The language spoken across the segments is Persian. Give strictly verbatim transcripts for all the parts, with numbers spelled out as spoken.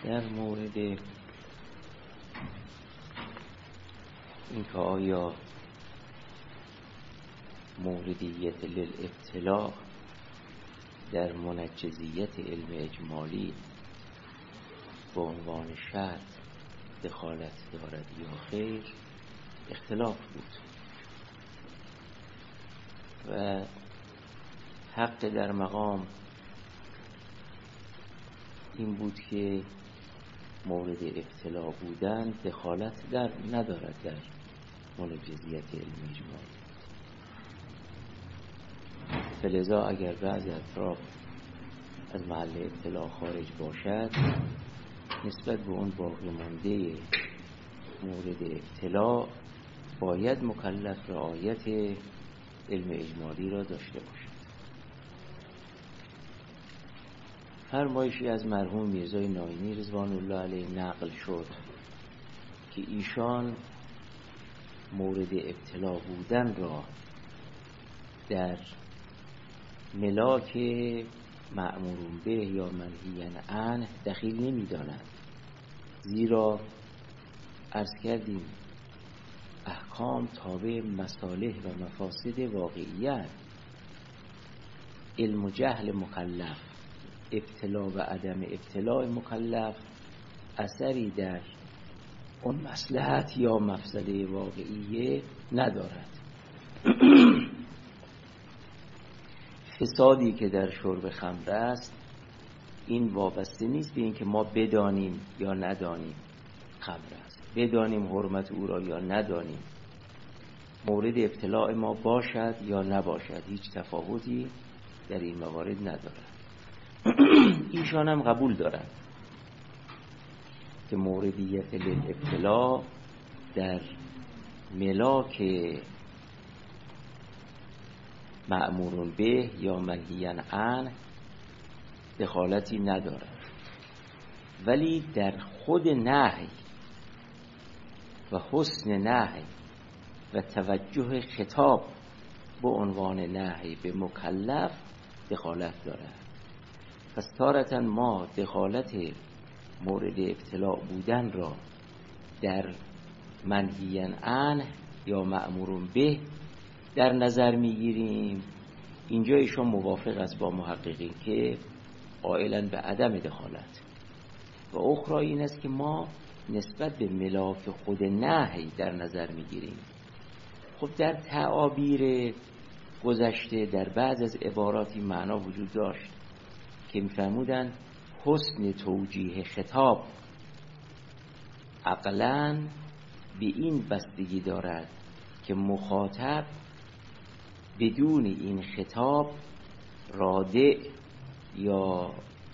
در مورد این که آیا موردیت للابتلاء در منجزیت علم اجمالی به عنوان شرط دخالت دارد یا خیر اختلاف بود و حق در مقام این بود که مورد ابتلا بودن دخالت در ندارد در منجزیت علم اجمالی. فلذا اگر بعضی اطراف از محل ابتلا خارج باشد نسبت به اون باقی مانده مورد ابتلا باید مکلف رعایت علم اجمالی را داشته باشد. فرمایشی از مرحوم میرزای ناینی رضوان الله علیه نقل شد که ایشان مورد ابتلا بودن را در ملاک مأمورون به یا منهی عنه دخیل نمی دانند، زیرا عرض کردیم احکام تابع مصالح و مفاسد واقعیت. علم و جهل مکلف، ابتلا و عدم ابتلا مکلف اثری در اون مصلحت یا مفسده واقعیه ندارد. فسادی که در شرب خمر است این وابسته نیست به این که ما بدانیم یا ندانیم خمر است، بدانیم حرمت او را یا ندانیم، مورد ابتلاع ما باشد یا نباشد، هیچ تفاوتی در این موارد ندارد. ایشان هم قبول دارند که موردیت للابتلاع در ملاک مأمورون به یا منهی عنه دخالتی ندارد، ولی در خود نهی و حسن نهی و توجه خطاب به عنوان نهی به مکلف دخالت دارد. پس تارة ما دخالت مورد ابتلاع بودن را در منهی عنه یا مأمورون به در نظر میگیریم. اینجا ایشون موافق است با محققین که قائلا به عدم دخالت، و اخرى این است که ما نسبت به ملاک خود نهی در نظر میگیریم. خب در تعابیر گذشته در بعض از عباراتی معنا وجود داشت که میفرمودن حسن توجیه خطاب عقلاً به این بستگی دارد که مخاطب بدون این خطاب رادع یا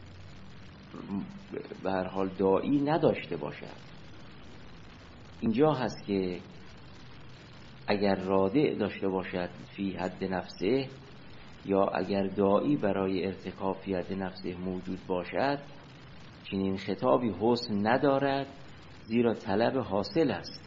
به هر حال داعی نداشته باشد. اینجا هست که اگر رادع داشته باشد فی حد نفسه یا اگر داعی برای ارتکاب فی حد نفسه موجود باشد، چنین خطابی حسن ندارد، زیرا طلب حاصل است.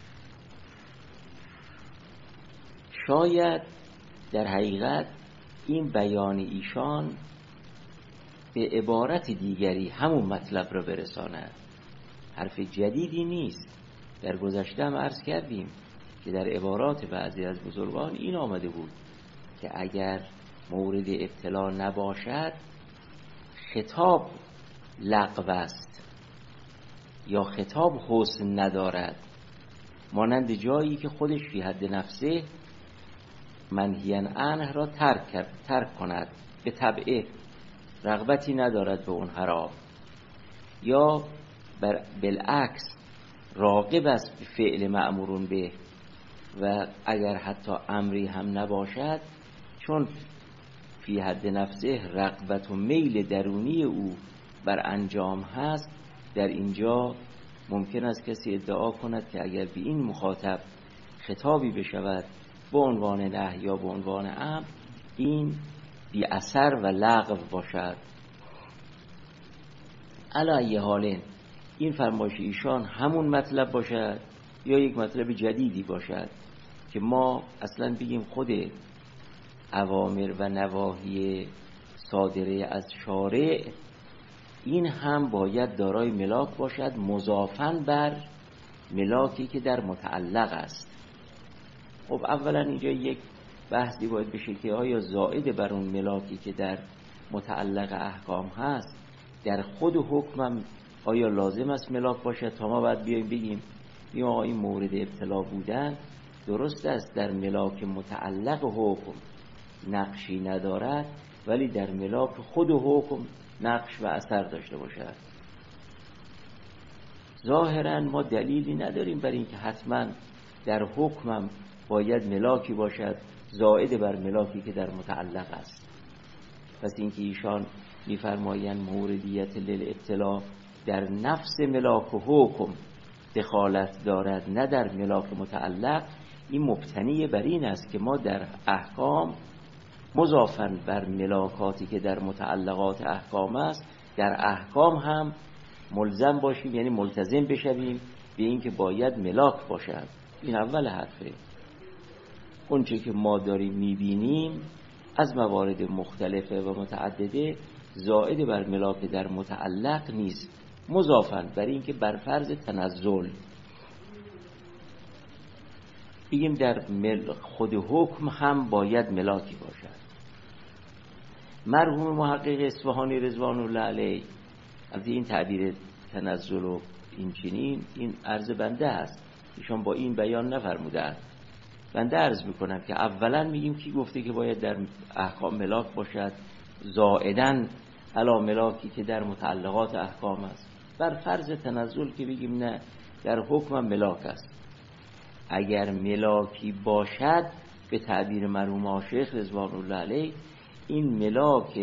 شاید در حقیقت این بیان ایشان به عبارت دیگری همون مطلب را برساند، حرف جدیدی نیست. در گذشته هم عرض کردیم که در عبارات بعضی از بزرگان این آمده بود که اگر مورد ابتلا نباشد خطاب لغو است یا خطاب حسن ندارد، مانند جایی که خودش فی حد نفسه منهی عنه را ترک ترک کند، به طبعه رغبتی ندارد به اون حرام، یا بالعکس راغب است به فعل مأمورون به، و اگر حتی امری هم نباشد چون فی حد نفسه رغبت و میل درونی او بر انجام هست، در اینجا ممکن است کسی ادعا کند که اگر به این مخاطب خطابی بشود به عنوان نهی یا به عنوان امر این بی اثر و لغو باشد. علی ای حال این فرمایش ایشان همون مطلب باشد یا یک مطلب جدیدی باشد که ما اصلا بگیم خود اوامر و نواهی صادره از شارع این هم باید دارای ملاک باشد مضافاً بر ملاکی که در متعلق است. خب اولا اینجا یک بحثی باید بشه که آیا زائد بر اون ملاکی که در متعلق احکام هست در خود حکمم آیا لازم است ملاک باشد تا ما باید بیایم بگیم این آقا این مورد ابتلا بودن درست است در ملاک متعلق حکم نقشی ندارد ولی در ملاک خود حکم نقش و اثر داشته باشد. ظاهرا ما دلیلی نداریم برای اینکه حتما در حکمم باید ملاکی باشد زائد بر ملاکی که در متعلق است. پس اینکه ایشان می‌فرمایند موردیت للابتلا در نفس ملاک و حکم دخالت دارد نه در ملاک متعلق، این مبتنی بر این است که ما در احکام مضافاً بر ملاکاتی که در متعلقات احکام است در احکام هم ملزم باشیم، یعنی ملتزم بشویم به این که باید ملاک باشد. این اول حرفه. اونچه که ما داریم میبینیم از موارد مختلفه و متعدده زائد بر ملاک در متعلق نیست، مضافاً بر این که بر فرض تنزل بگیم در خود حکم هم باید ملاکی باشد. مرحوم محقق اصفهانی رضوان الله علیه از این تعبیر تنزل و این چنین این عرض بنده است، ایشان با این بیان نفرمودند. بنده عرض میکنم که اولا میگیم کی گفته که باید در احکام ملاک باشد زائداً علی ملاکی که در متعلقات احکام است. بر فرض تنزل که بگیم نه در حکم ملاک است. اگر ملاکی باشد به تعبیر مرحوم شیخ رضوان الله علیه این ملاک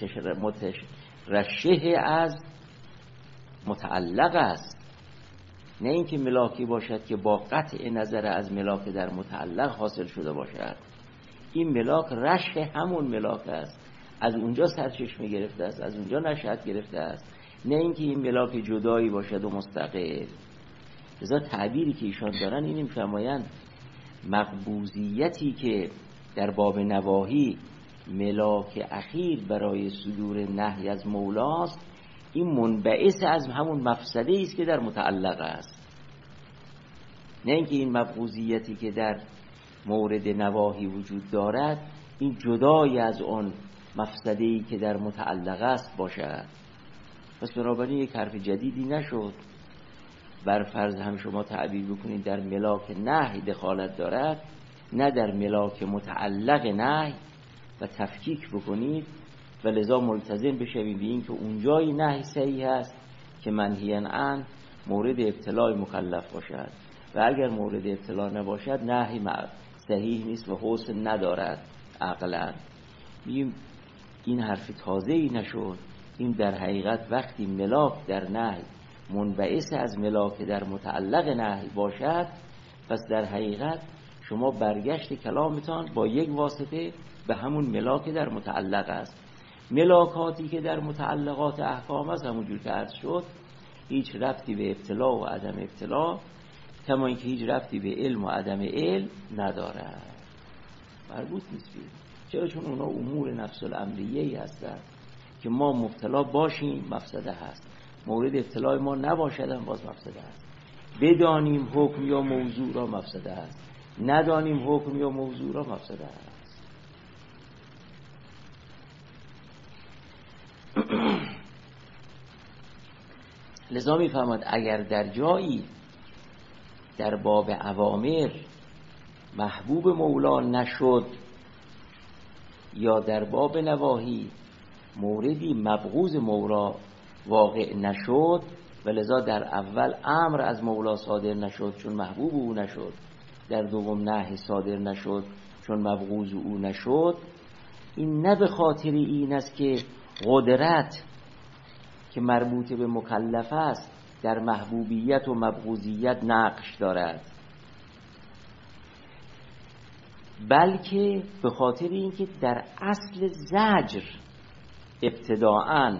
مترشح از متعلق است، نه اینکه ملاکی باشد که با قطع نظر از ملاک در متعلق حاصل شده باشد. این ملاک رشح همون ملاک است، از اونجا سرچشمه گرفته است، از اونجا نشأت گرفته است، نه اینکه این ملاک جدایی باشد و مستقل. لذا تعبیری که ایشان دارن این می‌فرمایند مقبوضیتی که در باب نواهی ملاک اخیر برای صدور نهی از مولاست، این منبعث از همون مفسده است که در متعلق است، نه اینکه این مقبوضیتی که در مورد نواهی وجود دارد این جدای از اون مفسده‌ای که در متعلق است باشد. پس بنابراین یک حرف جدیدی نشد. بر فرض هم شما تعبیر بکنید در ملاک نهی دخالت دارد نه در ملاک متعلق نهی و تفکیک بکنید و لذا ملتزم بشوید به این که اونجای نهی صحیح است که منهی عنه مورد ابتلاء مکلف باشد و اگر مورد ابتلا نباشد نهی صحیح نیست و حسن ندارد عقلا. بگیم این حرف تازه‌ای نشد. این در حقیقت وقتی ملاک در نهی منبعث از ملاک در متعلق نهی باشد، پس در حقیقت شما برگشت کلامتان با یک واسطه به همون ملاک در متعلق است. ملاکاتی که در متعلقات احکام است همونجور که عرض شد هیچ ربطی به ابتلا و عدم ابتلا، کما اینکه هیچ ربطی به علم و عدم علم ندارد، مربوط نیست. چرا؟ چون اونا امور نفس الامریه‌ای هستند که ما مبتلا باشیم مفسده هست، مورد ابتلا ما نباشدن باز مفسده هست. بدانیم حکم یا موضوع را مفسده هست، ندانیم حکم یا موضوع را مفسده هست. لذا می فهمد اگر در جایی در باب اوامر محبوب مولا نشد یا در باب نواهی موردی مبغوض مولا واقع نشد و لذا در اول امر از مولا صادر نشد چون محبوب او نشد، در دوم نهی صادر نشد چون مبغوض او نشد، این نه به خاطر این است که قدرت که مربوط به مکلف است در محبوبیت و مبغوضیت نقش دارد، بلکه به خاطر اینکه در اصل زجر ابتداءً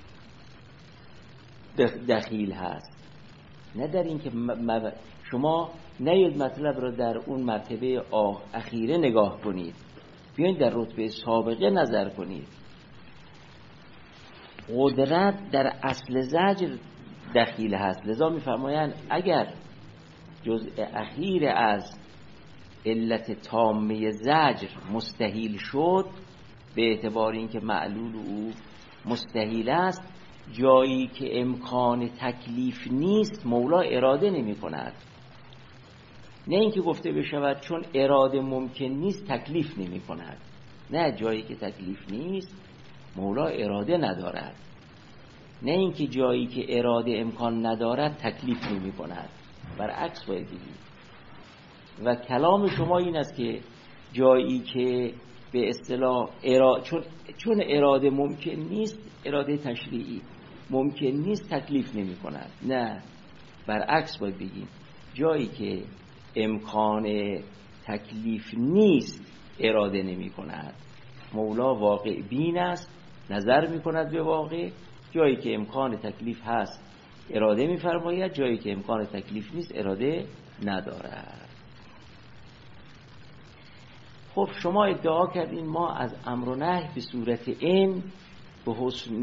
دخیل هست، نه در اینکه شما نیاید مطلب را در اون مرتبه اخیره نگاه کنید، بیاین در رتبه سابقه نظر کنید. قدرت در اصل زجر دخیل هست. لذا میفرمایند اگر جزء اخیر از علت تامه زجر مستحیل شد، به اعتبار اینکه معلول او مستحیل است، جایی که امکان تکلیف نیست مولا اراده نمی کند. نه اینکه گفته بشود چون اراده ممکن نیست تکلیف نمی کند، نه، جایی که تکلیف نیست مولا اراده ندارد. نه اینکه جایی که اراده امکان ندارد تکلیف نمی کند، برعکس باید بگید. و کلام شما این است که جایی که به اصطلاح ارا... چون... چون اراده ممکن نیست، اراده تشریعی ممکن نیست تکلیف نمی کند. نه، برعکس باید بگیم جایی که امکان تکلیف نیست اراده نمی کند، مولا واقع بین است، نظر می کند به واقع. جایی که امکان تکلیف هست اراده می فرماید، جایی که امکان تکلیف نیست اراده ندارد. خب شما ادعا کردین ما از امر و نهی به صورت این به حسن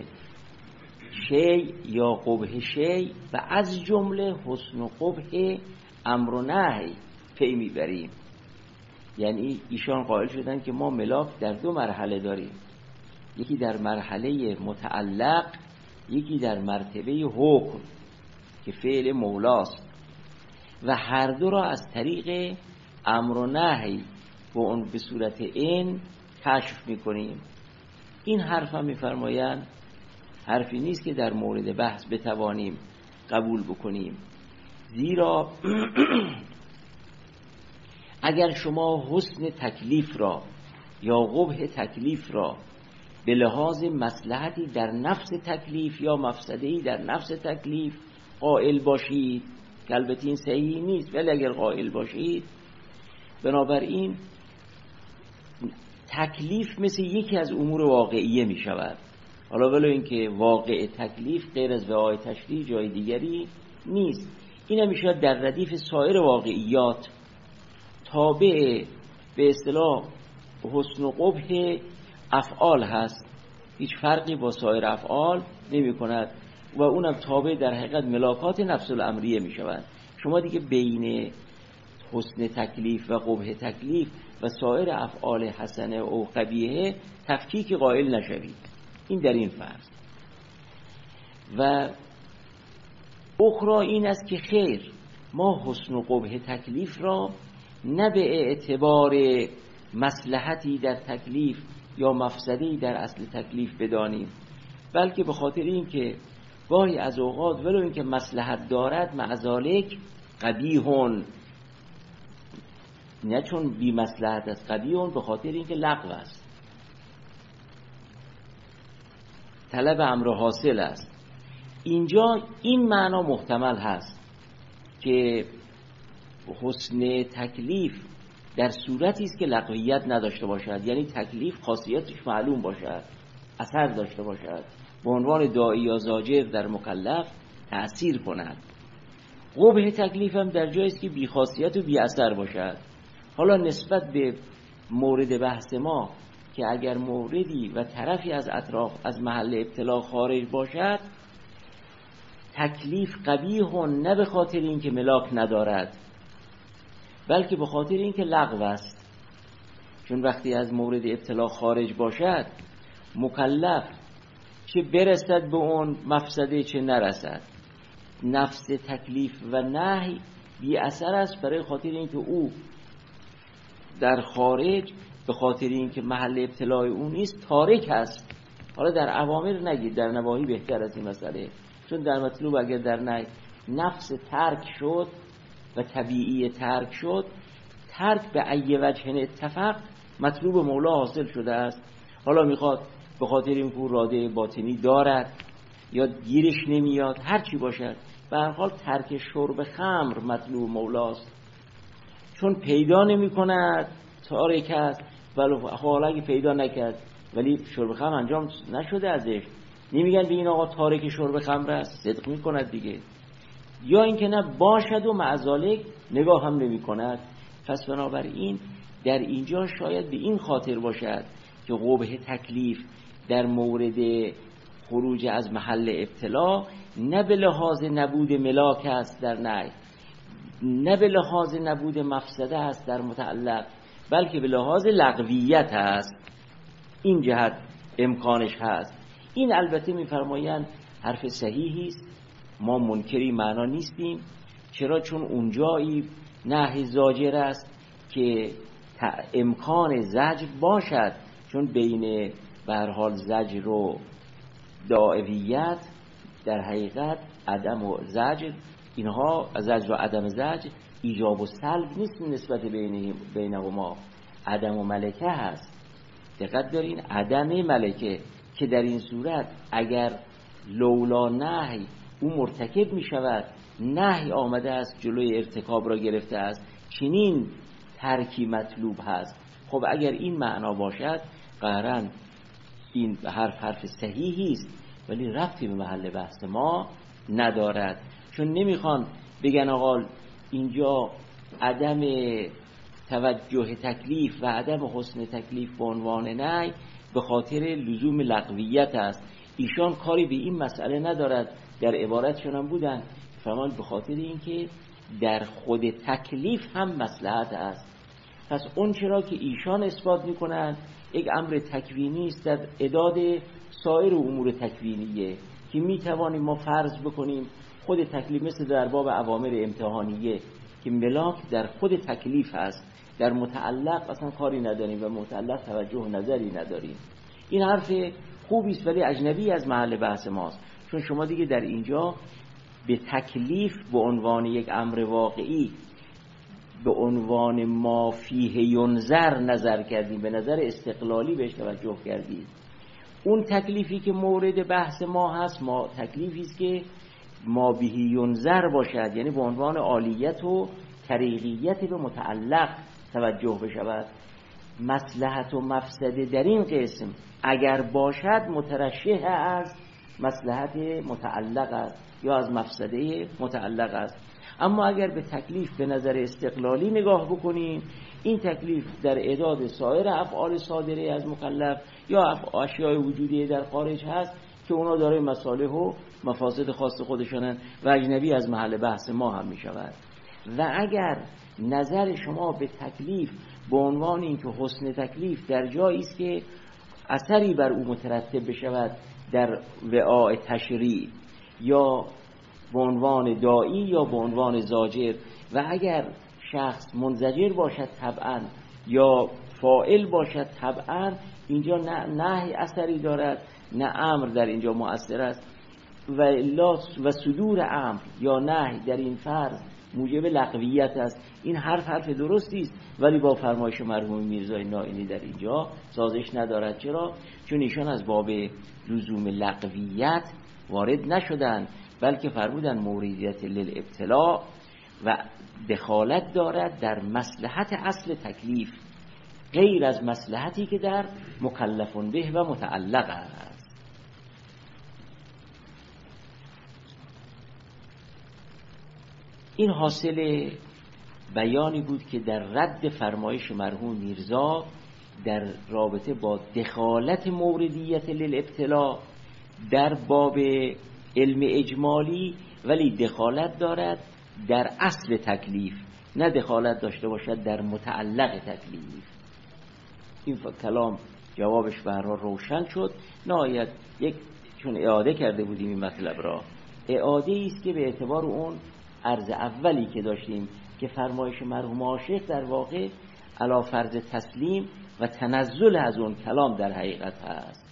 شی یا قبح شی و از جمله حسن و قبح امر و نهی پی میبریم. یعنی ایشان قائل شدن که ما ملاک در دو مرحله داریم، یکی در مرحله متعلق، یکی در مرتبه حکم که فعل مولاست، و هر دو را از طریق امر و نهی و اون به صورت این کشف میکنیم. این حرف هم میفرمایند حرفی نیست که در مورد بحث بتوانیم قبول بکنیم، زیرا اگر شما حسن تکلیف را یا قبح تکلیف را به لحاظ مصلحتی در نفس تکلیف یا مفسده‌ای در نفس تکلیف قائل باشید، که البته این صحیح نیست، ولی اگر قائل باشید، بنابراین تکلیف مثل یکی از امور واقعیه می شود. حالا ولو اینکه واقع تکلیف غیر از وقای تشریع جای دیگری نیست، این هم می شود در ردیف سایر واقعیات تابع به اصطلاح حسن و قبح افعال هست، هیچ فرقی با سایر افعال نمی کند و اونم تابع در حقیقت ملاکات نفس الامریه می شود. شما دیگه بین حسن تکلیف و قبح تکلیف و سایر افعال حسنه و قبیحه تفکیک قائل نشوید. این در این فرض. و اخرى این است که خیر، ما حسن و قبح تکلیف را نه به اعتبار مصلحتی در تکلیف یا مفسدی در اصل تکلیف بدانیم، بلکه به خاطر این که گاهی از اوقات ولو این که مصلحت دارد معذالک قبیحون، نه چون بی مصلحت است، قبیحون به خاطر این که لغو است، طلب امر حاصل است. اینجا این معنا محتمل هست که حسن تکلیف در صورتی است که لغویت نداشته باشد، یعنی تکلیف خاصیتش معلوم باشد، اثر داشته باشد، به عنوان داعی یا زاجر در مکلف تأثیر کند. قبح تکلیف هم در جایی است که بی خاصیت و بی اثر باشد. حالا نسبت به مورد بحث ما که اگر موردی و طرفی از اطراف از محل ابتلا خارج باشد، تکلیف قبیح نه به خاطر اینکه ملاک ندارد، بلکه به خاطر اینکه لغو است. چون وقتی از مورد ابتلا خارج باشد، مکلف چه برسد به اون مفسده چه نرسد، نفس تکلیف و نهی بی اثر است، برای خاطر اینکه او در خارج به خاطر اینکه محل ابتلای او نیست تارک است. حالا در اوامر نگید، در نواهی بهتر از این مسئله، چون در مطلوب اگر در نهی نفس ترک شد و طبیعی ترک شد، ترک به ای وجه اتفاق مطلوب مولا حاصل شده است. حالا میخواد به خاطر اینکه او اراده باطنی دارد یا گیرش نمیاد، هر چی باشد، به هر حال ترک شرب خمر مطلوب مولاست، چون پیدا نمی کند تارک است. ولی حالا اگه پیدا نکرد ولی شرب خمر انجام نشده ازش، نمیگن به این آقا تارک شرب خمر است، صدق میکند دیگه. یا اینکه نه باشد و معذالک نگاه هم نمی کند. پس بنابراین در اینجا شاید به این خاطر باشد که قبح تکلیف در مورد خروج از محل ابتلا نه به لحاظ نبود ملاک است در نهی، نه به لحاظ نبود مفسده است در متعلق، بلکه به لحاظ لغویت است. این جهت امکانش هست. این البته میفرمایند حرف صحیحی است، ما منکری معنا نیستیم. چرا؟ چون اونجایی نهی زاجر است که امکان زجر باشد، چون بین به هر حال زجر و داعیت در حقیقت عدم و زجر، اینها زجر و عدم زجر ایجاب و سلب نیست نسبت بین بینهما، عدم و ملکه هست. دقت دارین، عدم ملکه که در این صورت اگر لولا نهی او مرتکب می شود، نهی آمده است جلوی ارتکاب را گرفته است، چنین ترکی مطلوب هست. خب اگر این معنا باشد قطعاً این حرف حرف صحیحی است، ولی ربطی به محل بحث ما ندارد. چون نمیخوان بگن آقا اینجا عدم توجه تکلیف و عدم حسن تکلیف به عنوان نهی به خاطر لزوم لغویت است. ایشان کاری به این مسئله ندارد، در عبارتشون هم بودن فرمان به خاطر اینکه در خود تکلیف هم مصلحت است. پس اون چرا که ایشان اثبات میکنند یک امر تکوینی است در اعداد سایر امور تکوینیه که میتوانیم ما فرض بکنیم خود تکلیف، مثل در باب اوامر امتحانیه که ملاک در خود تکلیف هست، در متعلق اصلا کاری نداریم و متعلق توجه نظری نداریم. این حرف خوبی است ولی اجنبی از محل بحث ماست، چون شما دیگه در اینجا به تکلیف به عنوان یک امر واقعی، به عنوان ما فیه ینظر نظر کردیم، به نظر استقلالی بهش توجه کردیم. اون تکلیفی که مورد بحث ما هست ما تکلیفی است که ما به ینظر باشد، یعنی به عنوان عالیت و طریقیت به متعلق توجه بشود. مصلحت و مفسده در این قسم اگر باشد مترشح از مصلحت متعلق است یا از مفسده متعلق است. اما اگر به تکلیف به نظر استقلالی نگاه بکنیم، این تکلیف در اعداد سایر افعال صادره از مکلف یا اشیاء وجودی در خارج هست که اونا داره مصالح و مفاسد خاص خودشانن و اجنبی از محل بحث ما هم می شود. و اگر نظر شما به تکلیف به عنوان اینکه حسن تکلیف در جایی است که اثری بر او مترتب بشود در وعاء تشریع یا به عنوان داعی یا به عنوان زاجر، و اگر شخص منزجر باشد طبعا یا فاعل باشد طبعا، اینجا نه نهی اثری دارد نه امر در اینجا مؤثر است. و الا و صدور امر یا نهی در این فرض موجب لغویت است. این حرف حرف درستی است ولی با فرمایش مرحوم میرزای نائینی در اینجا سازش ندارد. چرا؟ چون ایشان از باب لزوم لغویت وارد نشدند، بلکه فرمودن موردیت للابتلاء و دخالت دارد در مصلحت اصل تکلیف غیر از مصلحتی که در مکلفون به و متعلق است. این حاصل بیانی بود که در رد فرمایش مرحوم میرزا در رابطه با دخالت موردیت للابتلاء در باب علم اجمالی، ولی دخالت دارد در اصل تکلیف، نه دخالت داشته باشد در متعلق تکلیف. این کلام جوابش به هر حال روشن شد. نهایت یک چون اعاده کرده بودیم این مطلب را، اعاده است که به اعتبار اون عرض اولی که داشتیم که فرمایش مرحوم عاشق در واقع علی فرض تسلیم و تنزل از اون کلام در حقیقت هست.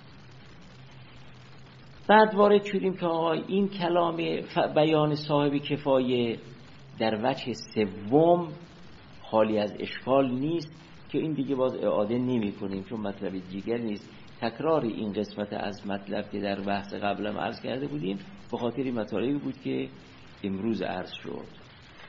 بعد وارد شدیم که آقا این کلام بیان صاحب کفایه در وجه سوم خالی از اشکال نیست که این دیگه باز اعاده نمی کنیم چون مطلب دیگر نیست. تکرار این قسمت از مطلب که در بحث قبلم عرض کرده بودیم به خاطر مطالبی بود که امروز عرض شد.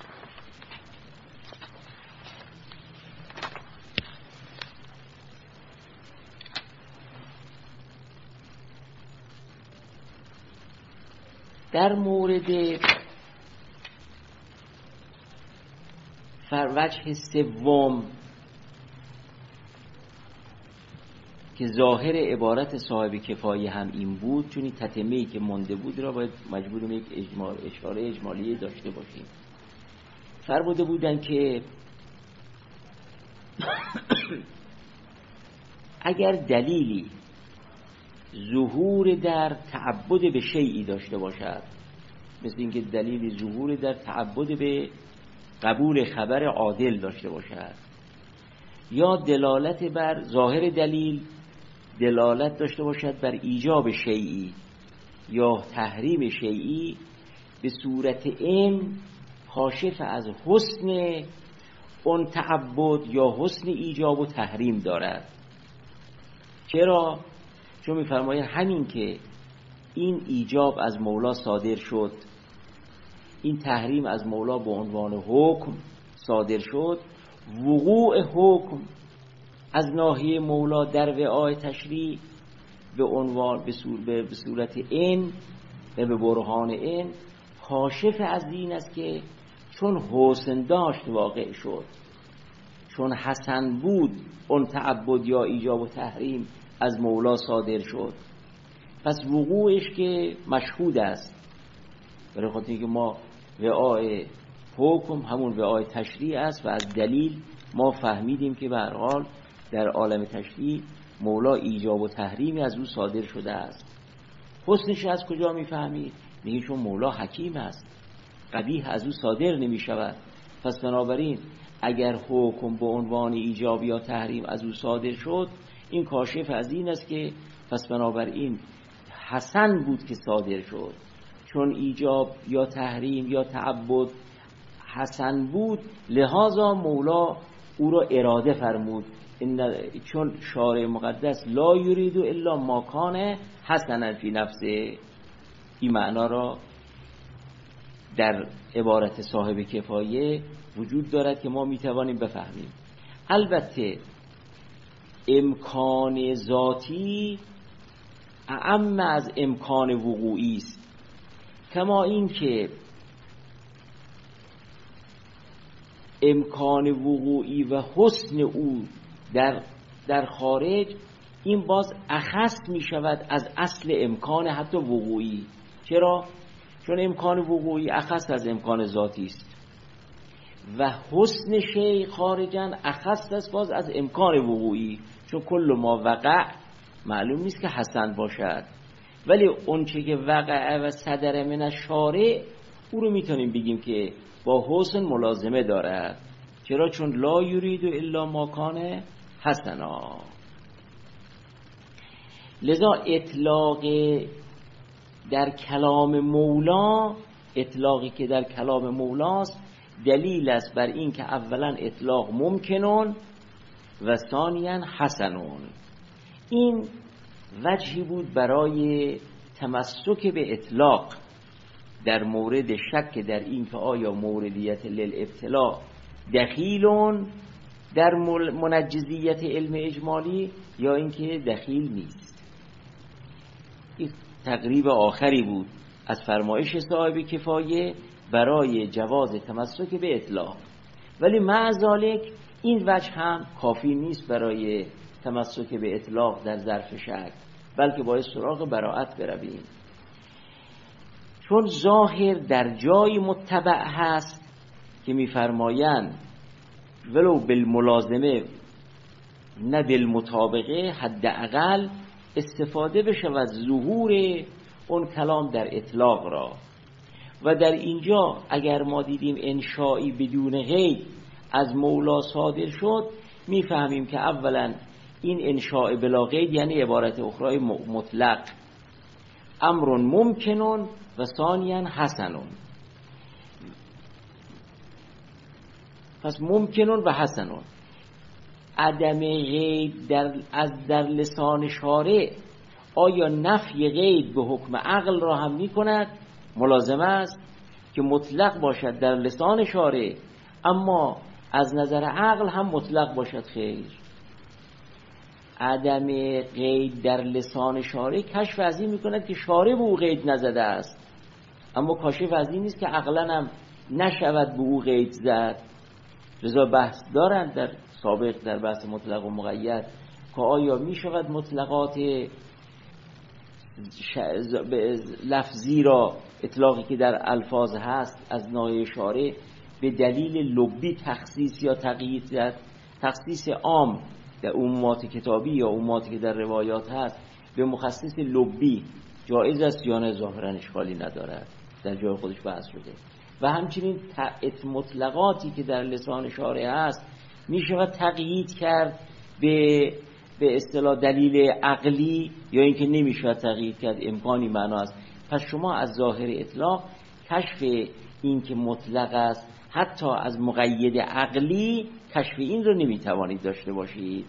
در مورد وجه سوم که ظاهر عبارت صاحب کفایه هم این بود، چون این تتمه‌ای که مونده بود را باید مجبوریم یک اجمال اشاره اجمالی داشته باشیم. فرموده بودن که اگر دلیلی ظهور در تعبد به شیئی داشته باشد، مثل اینکه دلیلی ظهور در تعبد به قبول خبر عادل داشته باشد، یا دلالت بر ظاهر دلیل دلالت داشته باشد بر ایجاب شیئی یا تحریم شیئی، به صورت این کاشف از حسن اون تعبد یا حسن ایجاب و تحریم دارد. چرا؟ چون می‌فرماید همین که این ایجاب از مولا صادر شد، این تحریم از مولا به عنوان حکم صادر شد، وقوع حکم از ناحیه مولا در وعای تشریع به عنوان به صورت این و به برهان این کاشف از این است که چون حسن داشت واقع شد، چون حسن بود اون تعبد یا ایجاب و تحریم از مولا صادر شد، پس وقوعش که مشهود است. برای خاطر اینکه ما وعای حکم همون وعای تشریع است و از دلیل ما فهمیدیم که به هر حال در عالم تشریع مولا ایجاب و تحریمی از او صادر شده است. حسنش از کجا میفهمید؟ میگه چون مولا حکیم است، قبیح از او صادر نمی شود. پس بنابراین اگر حکم به عنوان ایجاب یا تحریم از او صادر شد، این کاشف از این است که پس بنابراین حسن بود که صادر شد. چون ایجاب یا تحریم یا تعبد حسن بود، لذا مولا او را اراده فرمود. چون شارع مقدس لا یرید الا ما کان حسنا فی نفسه، این معنا را در عبارت صاحب کفایه وجود دارد که ما میتوانیم بفهمیم. البته امکان ذاتی اعم از امکان وقوعی است، کما این که امکان وقوعی و حسن او در در خارج این باز اخص می شود از اصل امکان حتی وقوعی. چرا؟ چون امکان وقوعی اخص از امکان ذاتی است و حسن شیء خارجاً اخص است باز از امکان وقوعی، چون کل ما وقع معلوم نیست که حسن باشد، ولی اون چه که وقع و صدر من الشارع او رو میتونیم بگیم که با حسن ملازمه دارد. چرا؟ چون لا یرید الا ما کان حسنا. لذا اطلاق در کلام مولا، اطلاقی که در کلام مولاست، دلیل است بر این که اولا اطلاق ممکنون و ثانیاً حسنون. این وجهی بود برای تمسک به اطلاق در مورد شک در این که آیا موردیت للابتلاء دخیلون در منجزیت علم اجمالی یا اینکه دخیل نیست. این تقریب آخری بود از فرمایش صاحب کفایه برای جواز تمسک به اطلاق، ولی مع ذالک این وجه هم کافی نیست برای تمسک به اطلاق در ظرف شک، بلکه باید سراغ براءت برویم. چون ظاهر در جای متبع هست که می‌فرمایند ولو بالملازمه نه بالمطابقه، حداقل استفاده بشه از ظهور اون کلام در اطلاق را. و در اینجا اگر ما دیدیم انشایی بدون غیر از مولا صادر شد، میفهمیم که اولا این انشاء بلا غیر یعنی عبارت اخرى مطلق، امر ممکنون و ثانیاً حسنون. پس ممکنون و حسنون، عدم غیب در از در لسان شارع آیا نفی غیب به حکم عقل را هم می کند؟ ملازمه است که مطلق باشد در لسان شارع اما از نظر عقل هم مطلق باشد. خیر، عدم قید در لسان شارع کشف از این می کند که شارع به او قید نزده است، اما کاشف از این نیست که عقلا هم نشود به او قید زد. لذا بحث دارند در سابق در بحث مطلق و مقید که آیا می شود مطلقات لفظی را اطلاقی که در الفاظ هست از ناحیه شارع به دلیل لبی تخصیص یا تقیید کرد؟ تخصیص عام در عمومات کتابی یا عموماتی که در روایات هست به مخصص لبی جایز است یا نه؟ ظاهرا اشکالی ندارد، در جای خودش بحث شده. و همچنین مطلقاتی که در لسان شارع هست می شود تقیید کرد به به اصطلاح دلیل عقلی یا اینکه نمی شود تقیید کرد، امکانی معنا است. پس شما از ظاهر اطلاق کشف این که مطلق است حتی از مقید عقلی کشف این رو نمی توانید داشته باشید.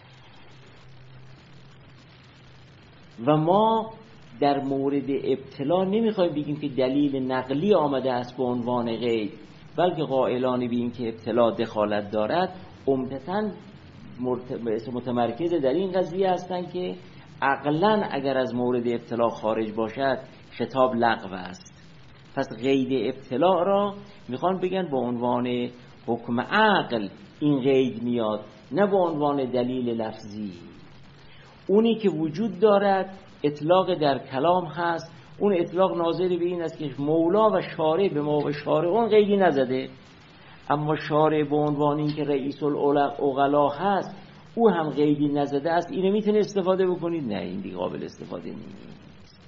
و ما در مورد ابتلا نمیخوایم بگیم که دلیل نقلی آمده است به عنوان غیب، بلکه قائلان به این که ابتلا دخالت دارد عمدتاً متمرکز در این قضیه هستند که عقلاً اگر از مورد ابتلا خارج باشد خطاب لغو است. پس قید ابتلا را میخوان بگن به عنوان حکم عقل این قید میاد، نه به عنوان دلیل لفظی. اونی که وجود دارد اطلاق در کلام هست، اون اطلاق ناظر به این است که مولا و شارع به ما و شارع اون قیدی نزده، اما شارع به عنوان این که رئیس العقلا هست او هم قیدی نزده است. اینو میتونه استفاده بکنید؟ نه، این دیگه قابل استفاده نیست.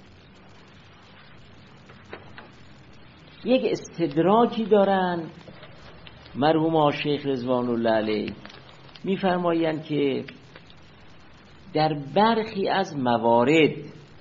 یک استدراکی دارن مرحوم شیخ رضوان الله علیه، میفرمایند که در برخی از موارد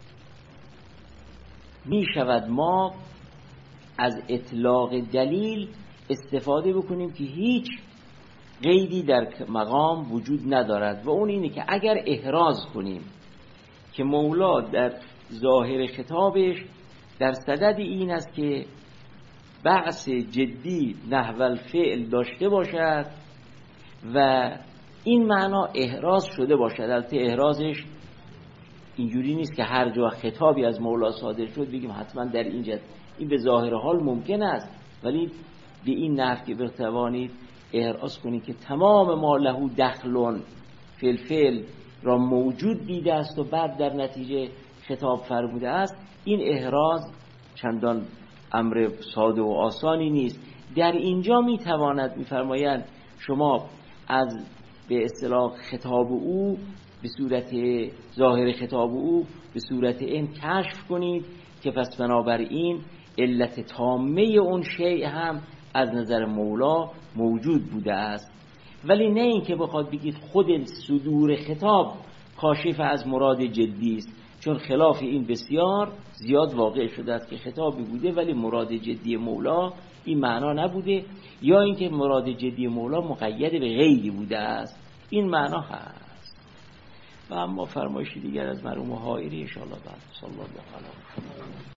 می شود ما از اطلاق دلیل استفاده بکنیم که هیچ قیدی در مقام وجود ندارد، و اون اینه که اگر احراز کنیم که مولا در ظاهر خطابش در صدد این است که بحث جدی نحو الفعل داشته باشد و این معنا احراز شده باشد. البته احرازش اینجوری نیست که هر جا خطابی از مولا صادر شد بگیم حتما در اینجا، این به ظاهر حال ممکن است، ولی به این نحو که بتوانید احراز کنید که تمام ما له دخل فی الفعل را موجود دیده است و بعد در نتیجه خطاب فرموده است، این احراز چندان امر ساده و آسانی نیست. در اینجا میتواند میفرمایند شما از به اصطلاح خطاب او به صورت ظاهر خطاب او به صورت این کشف کنید که پس بنابراین علت تامه اون شیء هم از نظر مولا موجود بوده است. ولی نه این که بخواد بگید خود صدور خطاب کاشف از مراد جدی است، چون خلاف این بسیار زیاد واقع شده است که خطابی بوده ولی مراد جدی مولا این معنا نبوده، یا اینکه مراد جدی مولا مقید به غیری بوده است، این معنا هست. و اما فرمایشی دیگر از مرحوم حائری ان شاء الله بعد. صلی الله علیه و